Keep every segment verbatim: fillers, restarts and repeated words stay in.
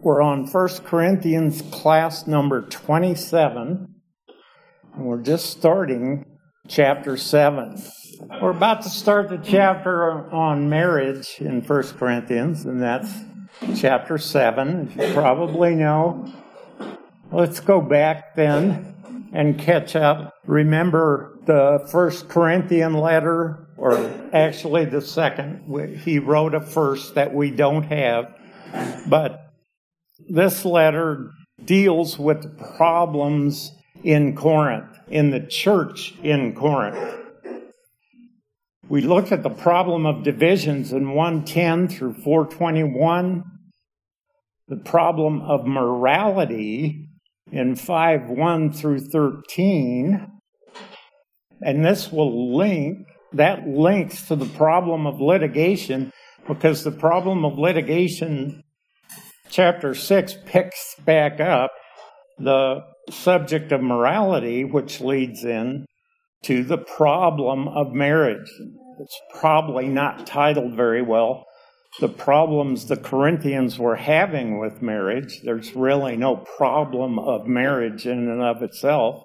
We're on First Corinthians class number twenty-seven, and we're just starting chapter seven. We're about to start the chapter on marriage in First Corinthians, and that's chapter seven, as you probably know. Let's go back then and catch up. Remember the First Corinthian letter, or actually the second. He wrote a first that we don't have, but this letter deals with the problems in Corinth, in the church in Corinth. We looked at the problem of divisions in one ten through four twenty-one, the problem of morality in five one through thirteen, and this will link, that links to the problem of litigation, because the problem of litigation Chapter six picks back up the subject of morality, which leads in to the problem of marriage. It's probably not titled very well. The problems the Corinthians were having with marriage. There's really no problem of marriage in and of itself.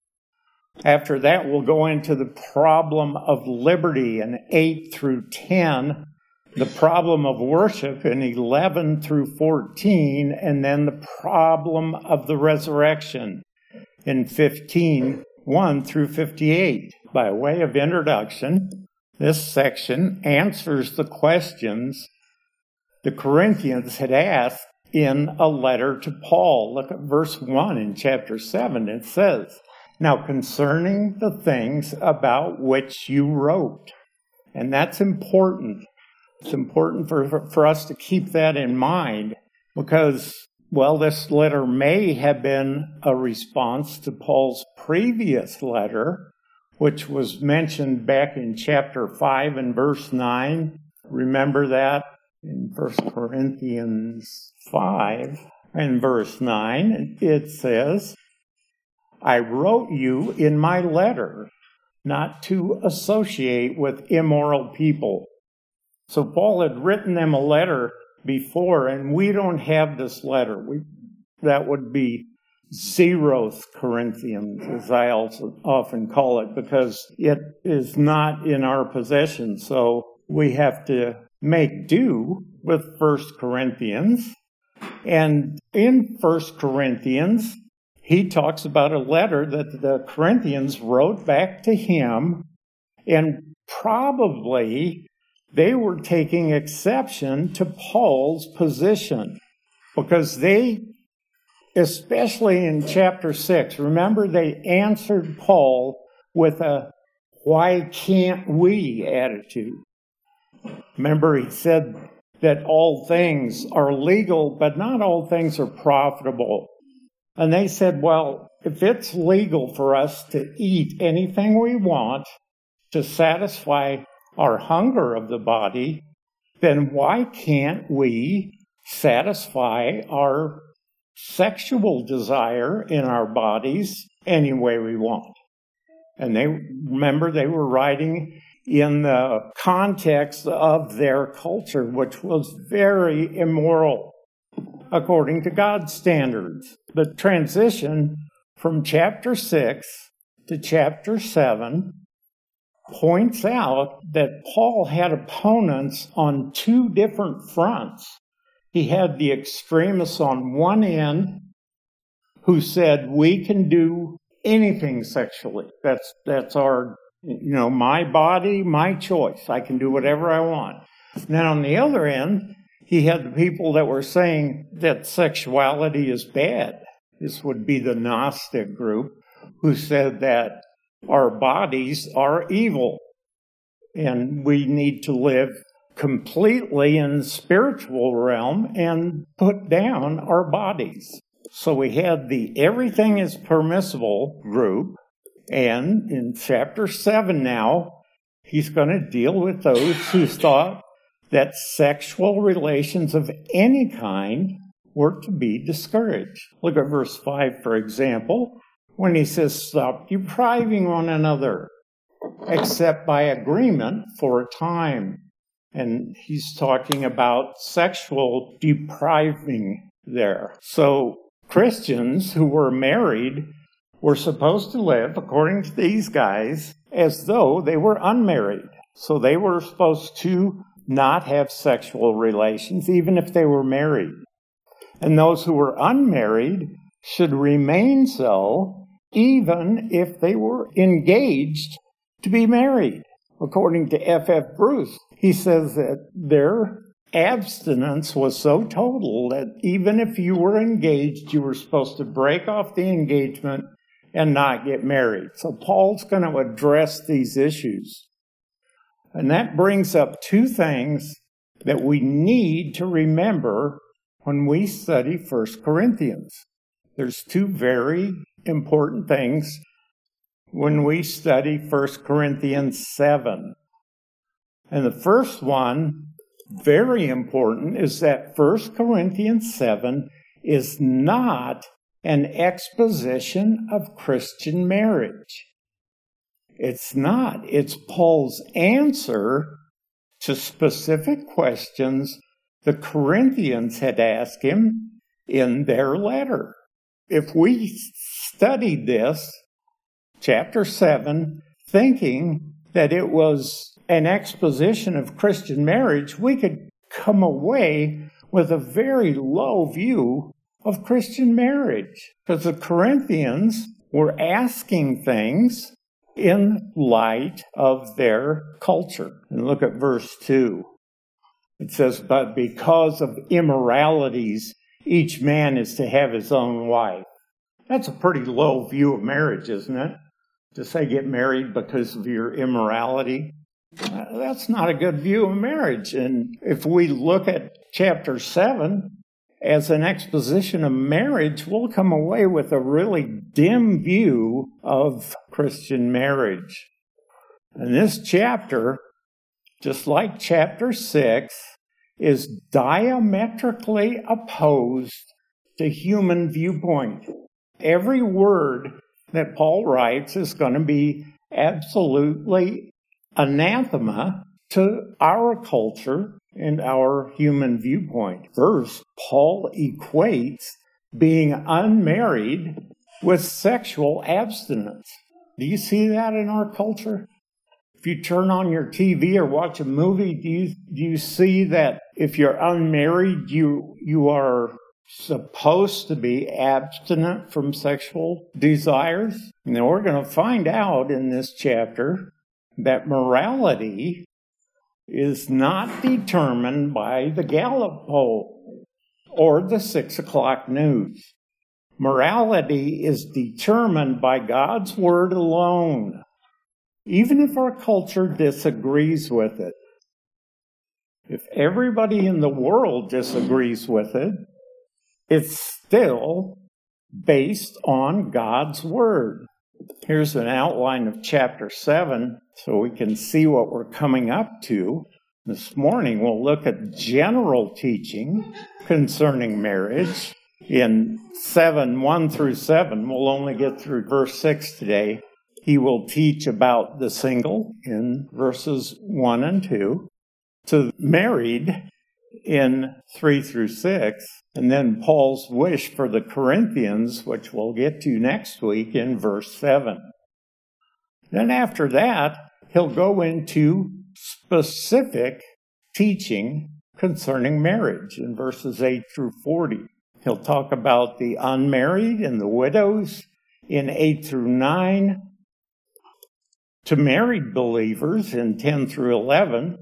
After that, we'll go into the problem of liberty in eight through ten. The problem of worship in eleven through fourteen, and then the problem of the resurrection in fifteen, one through fifty-eight. By way of introduction, this section answers the questions the Corinthians had asked in a letter to Paul. Look at verse one in chapter seven. It says, "Now concerning the things about which you wrote," and that's important. It's important for, for, for us to keep that in mind because, well, this letter may have been a response to Paul's previous letter, which was mentioned back in chapter five and verse nine. Remember that in First Corinthians five and verse nine. It says, "I wrote you in my letter not to associate with immoral people." So Paul had written them a letter before, and we don't have this letter. We, that would be zeroth Corinthians, as I also often call it, because it is not in our possession. So we have to make do with First Corinthians. And in First Corinthians, he talks about a letter that the Corinthians wrote back to him, and probably they were taking exception to Paul's position because they, especially in chapter six, remember they answered Paul with a "why can't we" attitude. Remember he said that all things are legal, but not all things are profitable. And they said, well, if it's legal for us to eat anything we want to satisfy our hunger of the body, then why can't we satisfy our sexual desire in our bodies any way we want? And they, remember, they were writing in the context of their culture, which was very immoral according to God's standards. The transition from chapter six to chapter seven points out that Paul had opponents on two different fronts. He had the extremists on one end who said, we can do anything sexually. That's that's our, you know, my body, my choice. I can do whatever I want. And then on the other end, he had the people that were saying that sexuality is bad. This would be the Gnostic group who said that our bodies are evil, and we need to live completely in the spiritual realm and put down our bodies. So we had the everything is permissible group, and in chapter seven now, he's going to deal with those who thought that sexual relations of any kind were to be discouraged. Look at verse five, for example. When he says, stop depriving one another, except by agreement for a time. And he's talking about sexual depriving there. So Christians who were married were supposed to live, according to these guys, as though they were unmarried. So they were supposed to not have sexual relations, even if they were married. And those who were unmarried should remain so, even if they were engaged to be married. According to F F Bruce, he says that their abstinence was so total that even if you were engaged, you were supposed to break off the engagement and not get married. So Paul's going to address these issues. And that brings up two things that we need to remember when we study First Corinthians. There's two very important things when we study First Corinthians seven. And the first one, very important, is that First Corinthians seven is not an exposition of Christian marriage. It's not. It's Paul's answer to specific questions the Corinthians had asked him in their letter. If we studied this, chapter seven, thinking that it was an exposition of Christian marriage, we could come away with a very low view of Christian marriage, because the Corinthians were asking things in light of their culture. And look at verse two. It says, "But because of immoralities, each man is to have his own wife." That's a pretty low view of marriage, isn't it? To say get married because of your immorality. That's not a good view of marriage. And if we look at chapter seven as an exposition of marriage, we'll come away with a really dim view of Christian marriage. And this chapter, just like chapter six, is diametrically opposed to human viewpoint. Every word that Paul writes is going to be absolutely anathema to our culture and our human viewpoint. First, Paul equates being unmarried with sexual abstinence. Do you see that in our culture? If you turn on your T V or watch a movie, do you, do you see that if you're unmarried, you, you are supposed to be abstinent from sexual desires? And we're going to find out in this chapter that morality is not determined by the Gallup poll or the six o'clock news. Morality is determined by God's word alone, even if our culture disagrees with it. If everybody in the world disagrees with it, it's still based on God's word. Here's an outline of chapter seven so we can see what we're coming up to. This morning we'll look at general teaching concerning marriage. In seven, one through seven, we'll only get through verse six today. He will teach about the single in verses one and two, to married in three through six, and then Paul's wish for the Corinthians, which we'll get to next week in verse seven. Then after that, he'll go into specific teaching concerning marriage in verses eight through forty. He'll talk about the unmarried and the widows in eight through nine, to married believers in ten through eleven,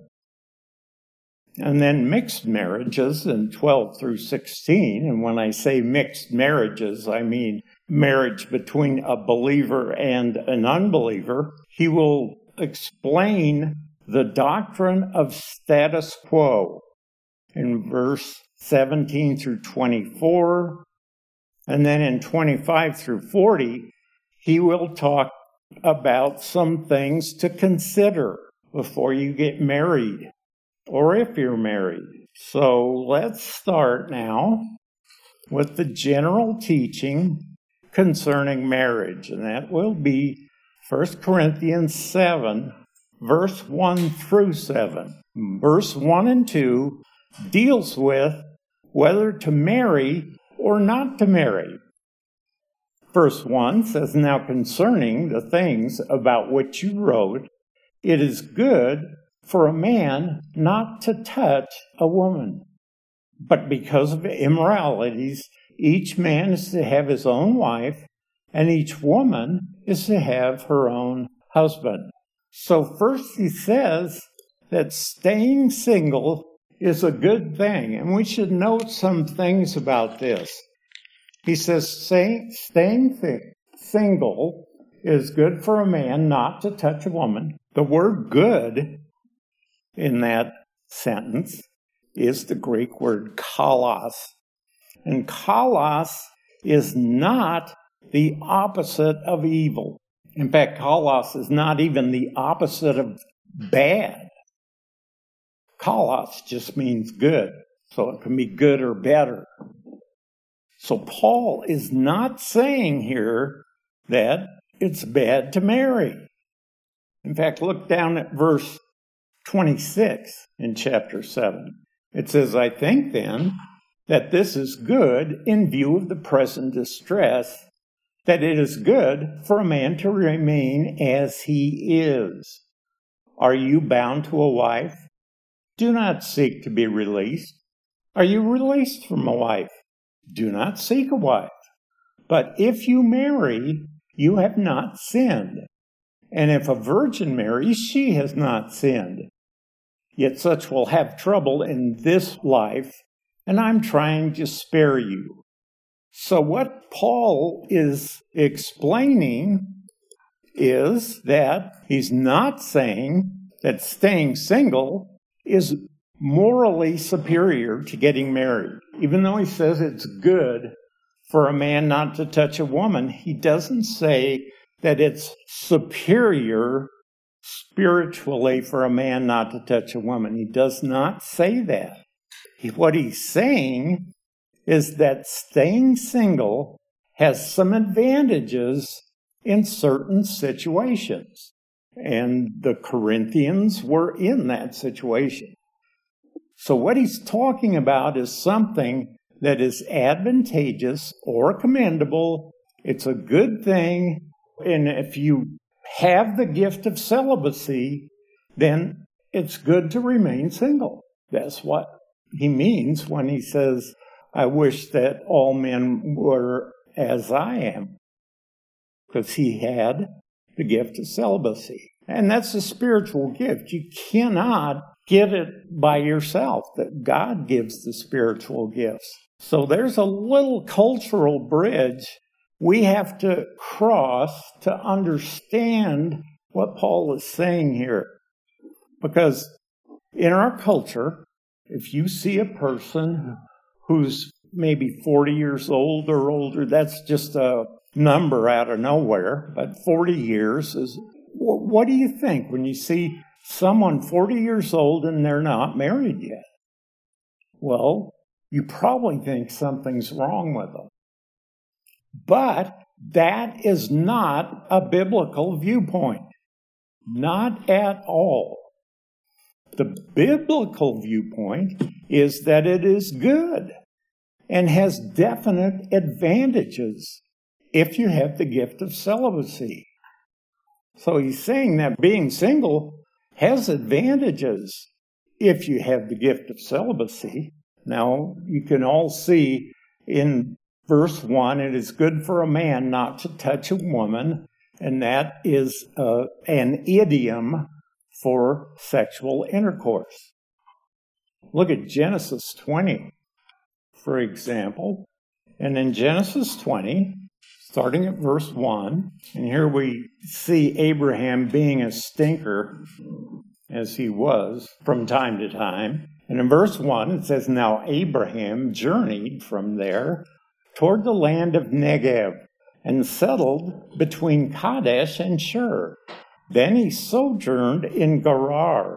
and then mixed marriages in twelve through sixteen. And when I say mixed marriages, I mean marriage between a believer and an unbeliever. He will explain the doctrine of status quo in verse seventeen through twenty-four. And then in twenty-five through forty, he will talk about some things to consider before you get married, or if you're married. So let's start now with the general teaching concerning marriage, and that will be First Corinthians seven, verse one through seven. Verse one and two deals with whether to marry or not to marry. Verse one says, now concerning the things about which you wrote, it is good for a man not to touch a woman. But because of immoralities, each man is to have his own wife, and each woman is to have her own husband. So first he says that staying single is a good thing, and we should note some things about this. He says staying, staying single is good for a man not to touch a woman. The word good in that sentence is the Greek word kalos. And kalos is not the opposite of evil. In fact, kalos is not even the opposite of bad. Kalos just means good, so it can be good or better. So Paul is not saying here that it's bad to marry. In fact, look down at verse twenty-six in chapter seven. It says, I think then that this is good in view of the present distress, that it is good for a man to remain as he is. Are you bound to a wife? Do not seek to be released. Are you released from a wife? Do not seek a wife. But if you marry, you have not sinned. And if a virgin marries, she has not sinned. Yet such will have trouble in this life, and I'm trying to spare you. So what Paul is explaining is that he's not saying that staying single is morally superior to getting married. Even though he says it's good for a man not to touch a woman, he doesn't say that it's superior spiritually for a man not to touch a woman. He does not say that. He, what he's saying is that staying single has some advantages in certain situations. And the Corinthians were in that situation. So what he's talking about is something that is advantageous or commendable. It's a good thing. And if you have the gift of celibacy, then it's good to remain single. That's what he means when he says, I wish that all men were as I am. Because he had the gift of celibacy. And that's a spiritual gift. You cannot get it by yourself, that God gives the spiritual gifts. So there's a little cultural bridge we have to cross to understand what Paul is saying here. Because in our culture, if you see a person who's maybe forty years old or older, that's just a number out of nowhere, but forty years is, what do you think when you see someone forty years old and they're not married yet? Well, you probably think something's wrong with them. But that is not a biblical viewpoint. Not at all. The biblical viewpoint is that it is good and has definite advantages if you have the gift of celibacy. So he's saying that being single has advantages if you have the gift of celibacy. Now, you can all see in verse one, it is good for a man not to touch a woman, and that is uh, an idiom for sexual intercourse. Look at Genesis twenty, for example. And in Genesis twenty, starting at verse one, and here we see Abraham being a stinker, as he was from time to time. And in verse one, it says, Now Abraham journeyed from there toward the land of Negev and settled between Kadesh and Shur. Then he sojourned in Gerar.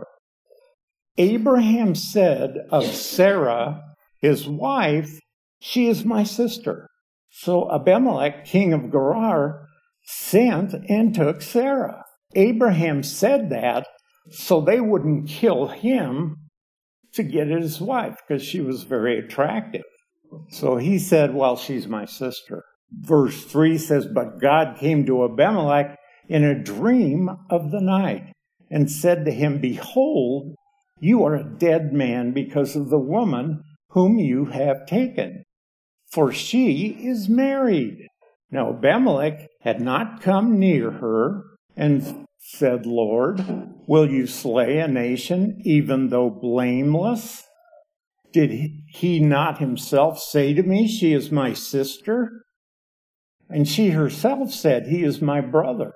Abraham said of Sarah, his wife, She is my sister. So Abimelech, king of Gerar, sent and took Sarah. Abraham said that so they wouldn't kill him. to get his wife because she was very attractive. So he said, well, she's my sister. Verse three says, but God came to Abimelech in a dream of the night and said to him, behold, you are a dead man because of the woman whom you have taken, for she is married. Now Abimelech had not come near her and said, Lord, will you slay a nation even though blameless? Did he not himself say to me, she is my sister? And she herself said, he is my brother.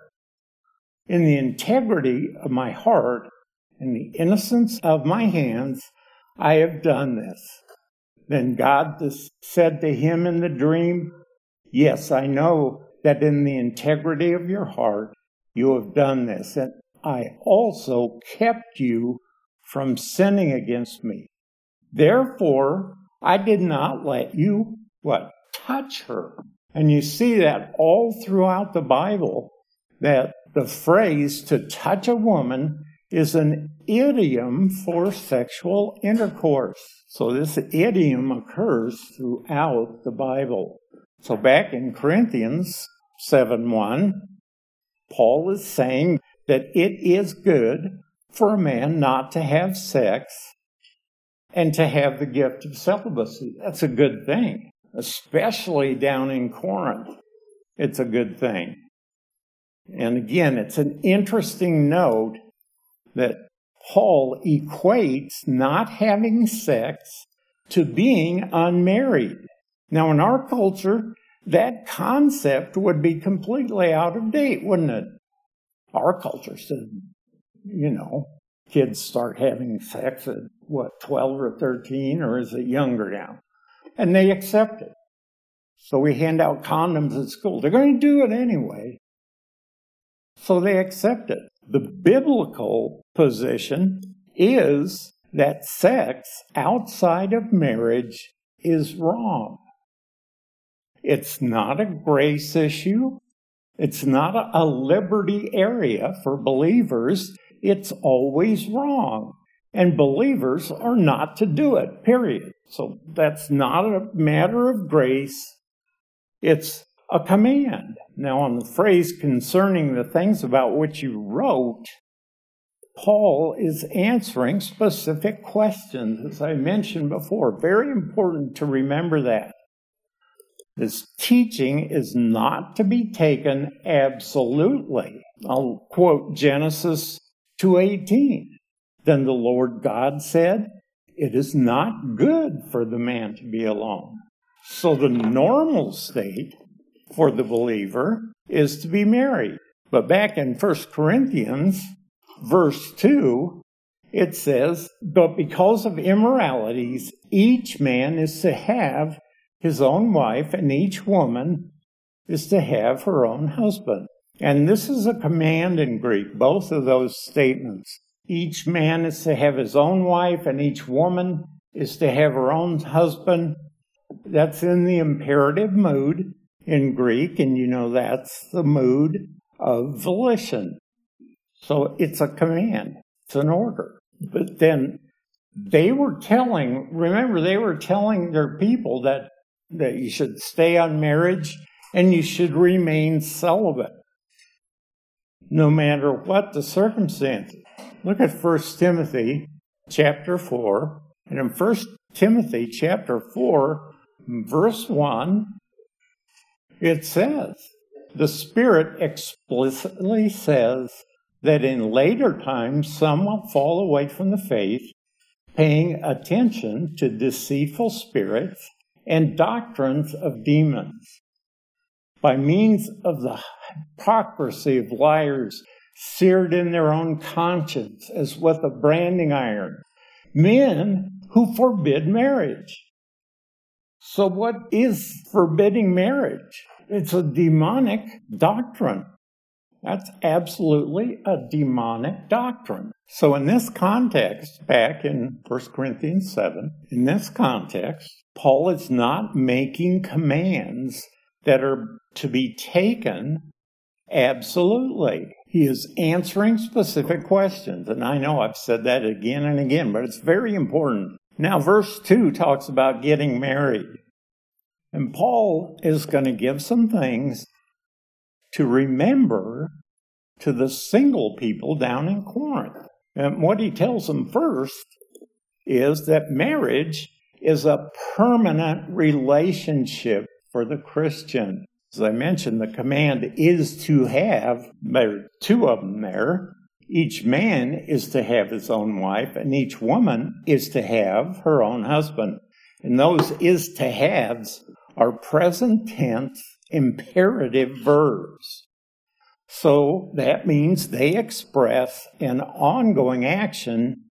In the integrity of my heart and the innocence of my hands, I have done this. Then God said to him in the dream, yes, I know that in the integrity of your heart you have done this, and I also kept you from sinning against me. Therefore, I did not let you, what, touch her. And you see that all throughout the Bible, that the phrase to touch a woman is an idiom for sexual intercourse. So this idiom occurs throughout the Bible. So back in Corinthians seven one, Paul is saying that it is good for a man not to have sex and to have the gift of celibacy. That's a good thing, especially down in Corinth. It's a good thing. And again, it's an interesting note that Paul equates not having sex to being unmarried. Now, in our culture, that concept would be completely out of date, wouldn't it? Our culture said, you know, kids start having sex at, what, twelve or thirteen, or is it younger now? And they accept it. So we hand out condoms at school. They're going to do it anyway. So they accept it. The biblical position is that sex outside of marriage is wrong. It's not a grace issue. It's not a liberty area for believers. It's always wrong. And believers are not to do it, period. So that's not a matter of grace. It's a command. Now, on the phrase concerning the things about which you wrote, Paul is answering specific questions, as I mentioned before. Very important to remember that. This teaching is not to be taken absolutely. I'll quote Genesis two eighteen. Then the Lord God said, it is not good for the man to be alone. So the normal state for the believer is to be married. But back in First Corinthians, verse two, it says, but because of immoralities, each man is to have his own wife, and each woman is to have her own husband. And this is a command in Greek, both of those statements. Each man is to have his own wife, and each woman is to have her own husband. That's in the imperative mood in Greek, and you know that's the mood of volition. So it's a command. It's an order. But then they were telling, remember, they were telling their people that, that you should stay on marriage and you should remain celibate, no matter what the circumstances. Look at First Timothy chapter four. And in First Timothy chapter four, verse one, it says, the Spirit explicitly says that in later times some will fall away from the faith, paying attention to deceitful spirits and doctrines of demons. By means of the hypocrisy of liars seared in their own conscience as with a branding iron, men who forbid marriage. So what is forbidding marriage? It's a demonic doctrine. That's absolutely a demonic doctrine. So in this context, back in First Corinthians seven, in this context, Paul is not making commands that are to be taken absolutely. He is answering specific questions. And I know I've said that again and again, but it's very important. Now, verse two talks about getting married. And Paul is going to give some things to remember to the single people down in Corinth. And what he tells them first is that marriage is a permanent relationship for the Christian. As I mentioned, the command is to have, there are two of them there. Each man is to have his own wife, and each woman is to have her own husband. And those is to haves are present tense imperative verbs. So that means they express an ongoing action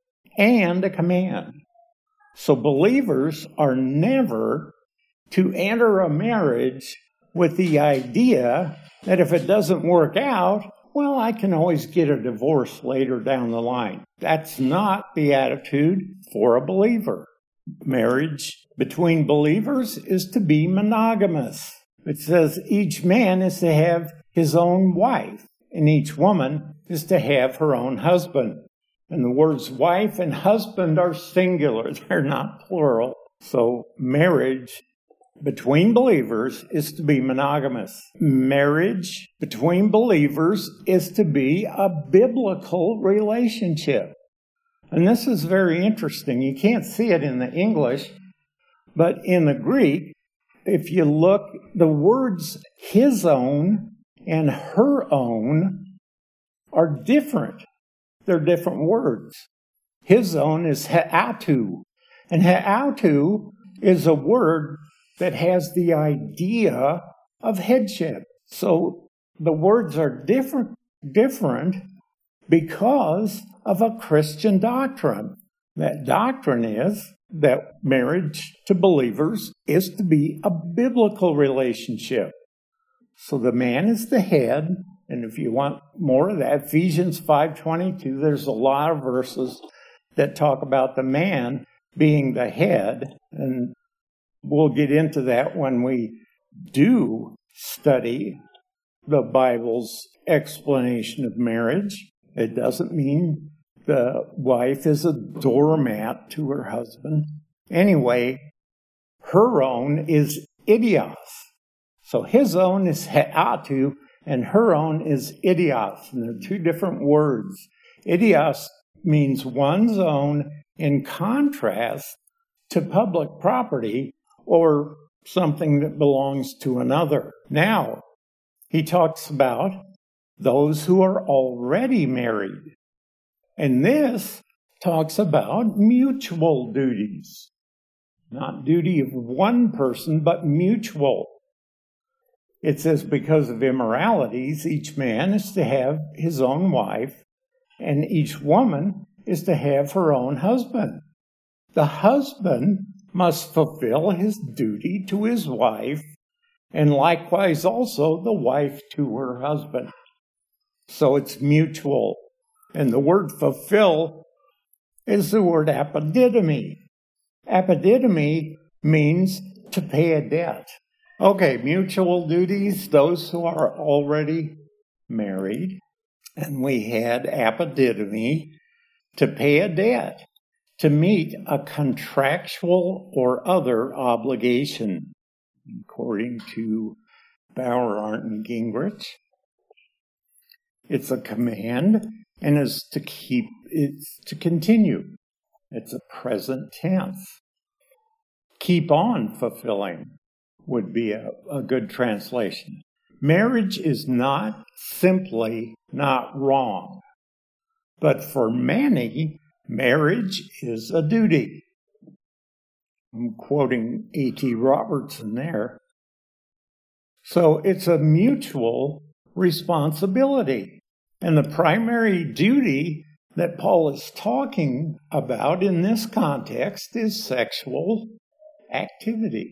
and a command. So believers are never to enter a marriage with the idea that if it doesn't work out, well, I can always get a divorce later down the line. That's not the attitude for a believer. Marriage between believers is to be monogamous. It says each man is to have his own wife, and each woman is to have her own husband. And the words wife and husband are singular. They're not plural. So marriage between believers is to be monogamous. Marriage between believers is to be a biblical relationship. And this is very interesting. You can't see it in the English, but in the Greek, if you look, the words his own and her own are different. They're different words. His own is he'atu. And he'atu is a word that has the idea of headship. So the words are different, different because of a Christian doctrine. That doctrine is that marriage to believers is to be a biblical relationship. So the man is the head. And if you want more of that, Ephesians five twenty-two, there's a lot of verses that talk about the man being the head. And we'll get into that when we do study the Bible's explanation of marriage. It doesn't mean the wife is a doormat to her husband. Anyway, her own is idios. So his own is he'atu, and her own is idios. And they're two different words. Idios means one's own in contrast to public property or something that belongs to another. Now, he talks about those who are already married. And this talks about mutual duties. Not duty of one person, but mutual. It says because of immoralities, each man is to have his own wife, and each woman is to have her own husband. The husband must fulfill his duty to his wife, and likewise also the wife to her husband. So it's mutual. And the word fulfill is the word apodidomi. Apodidomi means to pay a debt. Okay, mutual duties, those who are already married. And we had apodidomi, to pay a debt, to meet a contractual or other obligation, according to Bauer, Arndt, and Gingrich. It's a command and is to keep, it's to continue. It's a present tense. Keep on fulfilling would be a, a good translation. Marriage is not simply not wrong, but for many, marriage is a duty. I'm quoting A T Robertson there. So it's a mutual responsibility. And the primary duty that Paul is talking about in this context is sexual activity.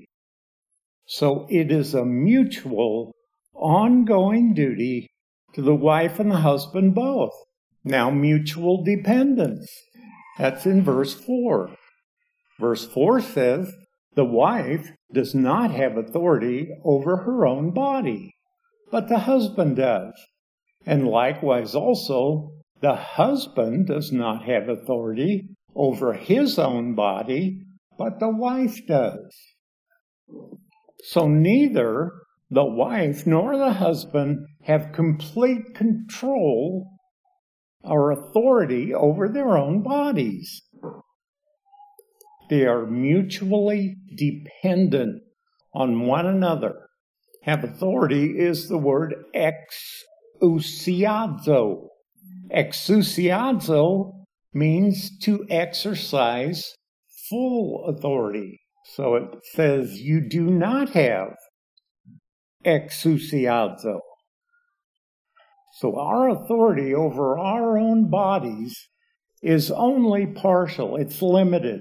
So it is a mutual, ongoing duty to the wife and the husband both. Now, mutual dependence. That's in verse four. Verse four says, the wife does not have authority over her own body, but the husband does. And likewise also, the husband does not have authority over his own body, but the wife does. So neither the wife nor the husband have complete control or authority over their own bodies. They are mutually dependent on one another. Have authority is the word exousiazo. Exousiazo means to exercise full authority. So it says you do not have exousiazo. So our authority over our own bodies is only partial. It's limited.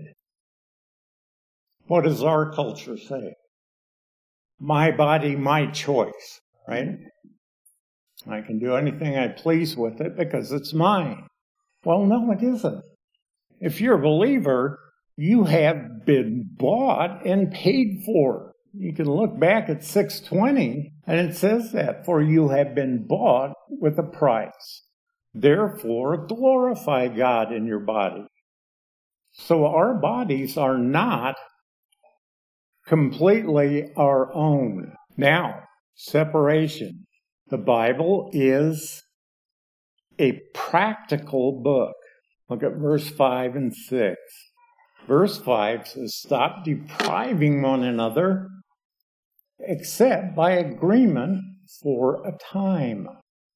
What does our culture say? My body, my choice, right? I can do anything I please with it because it's mine. Well, no, it isn't. If you're a believer, you have been bought and paid for. You can look back at six twenty, and it says that, for you have been bought with a price. Therefore, glorify God in your body. So our bodies are not completely our own. Now, separation. The Bible is a practical book. Look at verse five and six. Verse five says, stop depriving one another except by agreement for a time,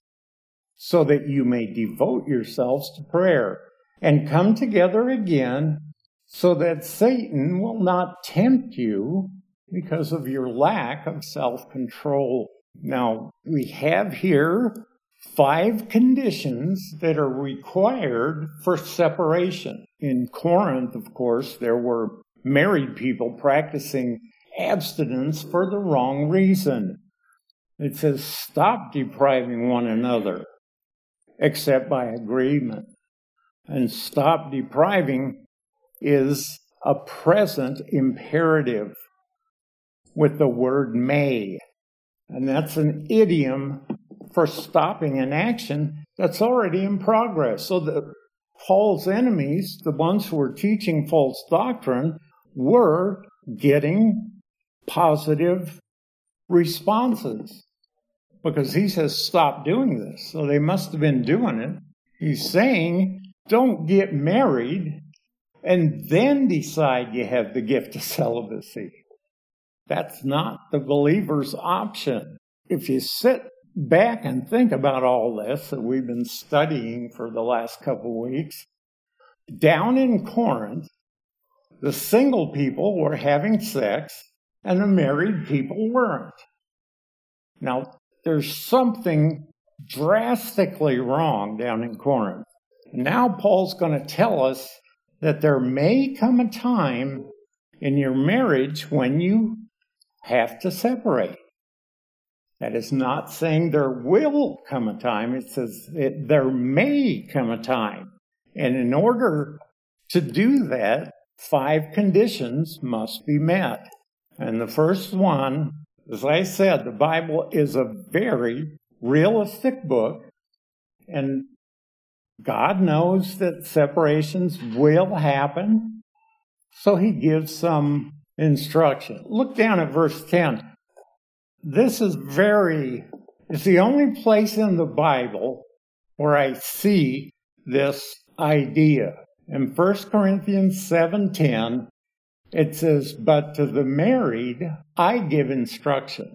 so that you may devote yourselves to prayer and come together again, so that Satan will not tempt you because of your lack of self-control. Now, we have here five conditions that are required for separation. In Corinth, of course, there were married people practicing abstinence for the wrong reason. It says, stop depriving one another except by agreement. And stop depriving is a present imperative with the word may. And that's an idiom for stopping an action that's already in progress. So the Paul's enemies, the ones who were teaching false doctrine, were getting positive responses. Because he says, stop doing this. So they must have been doing it. He's saying, don't get married and then decide you have the gift of celibacy. That's not the believer's option. If you sit back and think about all this that we've been studying for the last couple of weeks, down in Corinth, the single people were having sex and the married people weren't. Now, there's something drastically wrong down in Corinth. Now Paul's going to tell us that there may come a time in your marriage when you have to separate. That is not saying there will come a time. It says it, there may come a time. And in order to do that, five conditions must be met. And the first one, as I said, the Bible is a very realistic book, and God knows that separations will happen, so he gives some instruction. Look down at verse ten. This is very, it's the only place in the Bible where I see this idea. In First Corinthians seven ten, it says, but to the married I give instructions.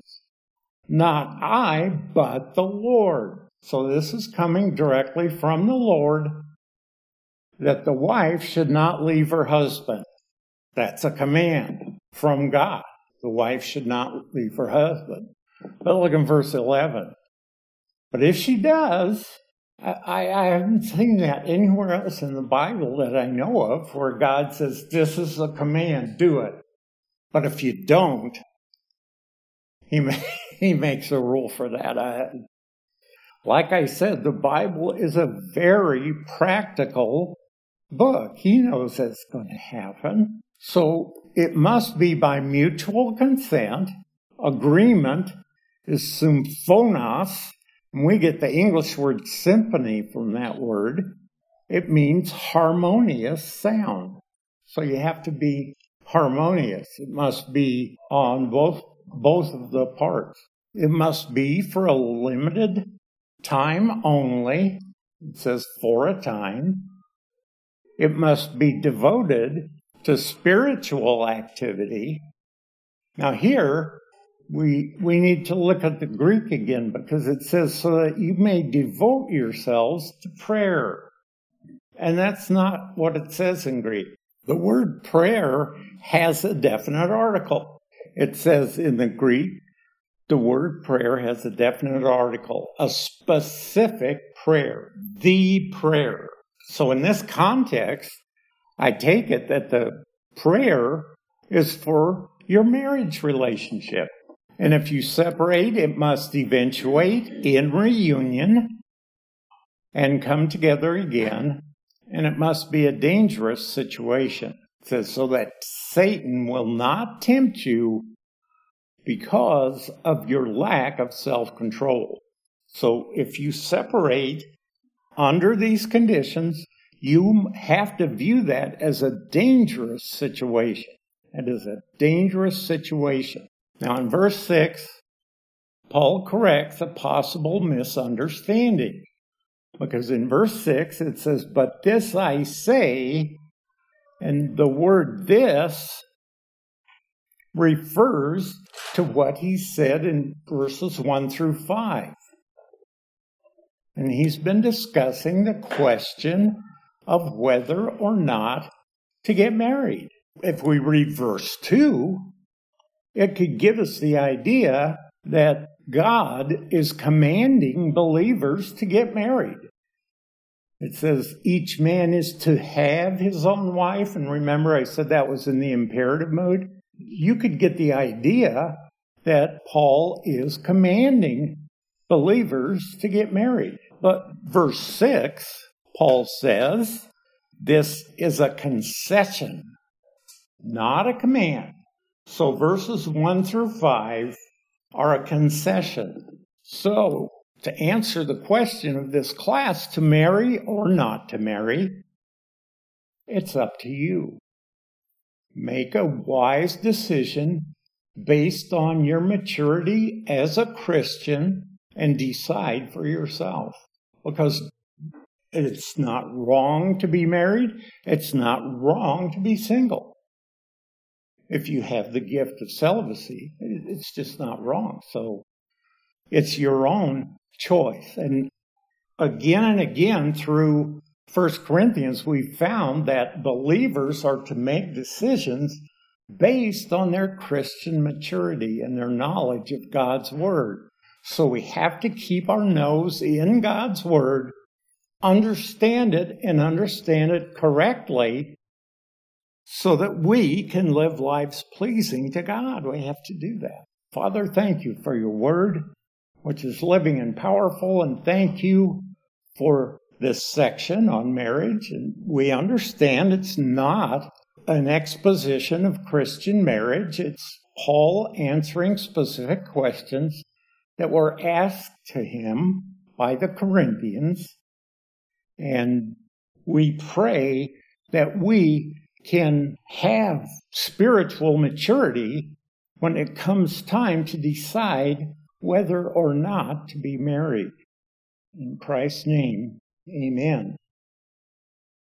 Not I, but the Lord. So this is coming directly from the Lord, that the wife should not leave her husband. That's a command from God. The wife should not leave her husband. But look in verse eleven. But if she does, I, I haven't seen that anywhere else in the Bible that I know of where God says, this is a command, do it. But if you don't, he, he makes a rule for that. I, like I said, the Bible is a very practical book. He knows that's going to happen. So it must be by mutual consent. Agreement is symphonos. And we get the English word symphony from that word. It means harmonious sound. So you have to be harmonious. It must be on both, both of the parts. It must be for a limited time only. It says for a time. It must be devoted to spiritual activity. Now here, we we need to look at the Greek again, because it says so that you may devote yourselves to prayer. And that's not what it says in Greek. The word prayer has a definite article. It says in the Greek, the word prayer has a definite article, a specific prayer, the prayer. So in this context, I take it that the prayer is for your marriage relationship. And if you separate, it must eventuate in reunion and come together again. And it must be a dangerous situation. It says so that Satan will not tempt you because of your lack of self-control. So if you separate under these conditions, you have to view that as a dangerous situation. It is a dangerous situation. Now in verse six, Paul corrects a possible misunderstanding. Because in verse six it says, but this I say, and the word this refers to what he said in verses one through five. And he's been discussing the question of whether or not to get married. If we read verse two, it could give us the idea that God is commanding believers to get married. It says each man is to have his own wife. And remember, I said that was in the imperative mode. You could get the idea that Paul is commanding believers to get married. But verse six, Paul says, this is a concession, not a command. So verses one through five are a concession. So, to answer the question of this class, to marry or not to marry, it's up to you. Make a wise decision based on your maturity as a Christian and decide for yourself. Because it's not wrong to be married. It's not wrong to be single. If you have the gift of celibacy, it's just not wrong. So it's your own choice. And again and again through First Corinthians, we found that believers are to make decisions based on their Christian maturity and their knowledge of God's Word. So we have to keep our nose in God's Word, understand it and understand it correctly, so that we can live lives pleasing to God. We have to do that. Father, thank you for your word, which is living and powerful, and thank you for this section on marriage. And we understand it's not an exposition of Christian marriage. It's Paul answering specific questions that were asked to him by the Corinthians. And we pray that we can have spiritual maturity when it comes time to decide whether or not to be married. In Christ's name, amen.